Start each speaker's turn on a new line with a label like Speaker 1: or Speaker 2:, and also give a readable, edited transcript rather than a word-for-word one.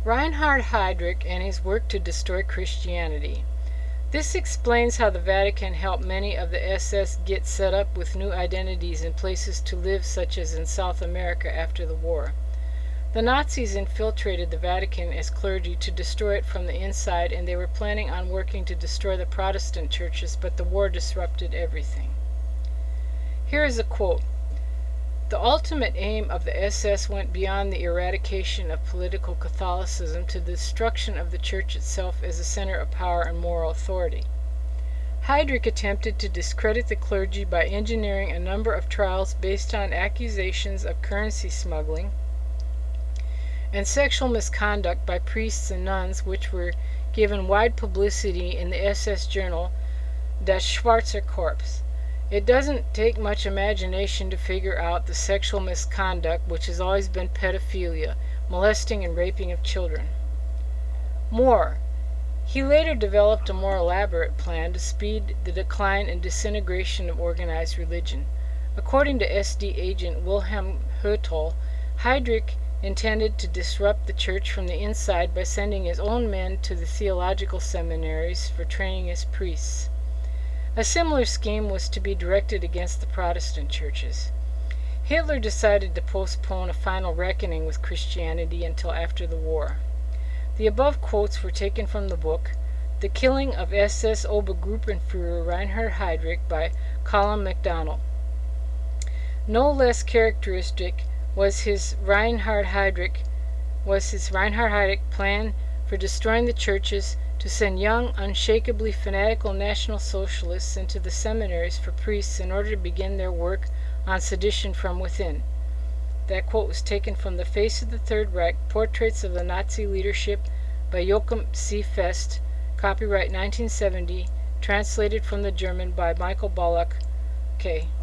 Speaker 1: Reinhard Heydrich and his work to destroy Christianity. This explains how the Vatican helped many of the SS get set up with new identities and places to live, such as in South America after the war. The Nazis infiltrated the Vatican as clergy to destroy it from the inside, and they were planning on working to destroy the Protestant churches, but the war disrupted everything. Here is a quote. The ultimate aim of the SS went beyond the eradication of political Catholicism to the destruction of the Church itself as a center of power and moral authority. Heydrich attempted to discredit the clergy by engineering a number of trials based on accusations of currency smuggling and sexual misconduct by priests and nuns, which were given wide publicity in the SS journal Das Schwarze Korps. It doesn't take much imagination to figure out the sexual misconduct, which has always been pedophilia, molesting and raping of children. More. He later developed a more elaborate plan to speed the decline and disintegration of organized religion. According to SD agent Wilhelm Hertel, Heydrich intended to disrupt the church from the inside by sending his own men to the theological seminaries for training as priests. A similar scheme was to be directed against the Protestant churches. Hitler decided to postpone a final reckoning with Christianity until after the war. The above quotes were taken from the book The Killing of SS Obergruppenführer Reinhard Heydrich by Colin MacDonald. No less characteristic was his Reinhard Heydrich plan for destroying the churches, to send young, unshakably fanatical National Socialists into the seminaries for priests in order to begin their work on sedition from within. That quote was taken from The Face of the Third Reich, Portraits of the Nazi Leadership by Joachim C. Fest, copyright 1970, translated from the German by Michael Ballack. Okay.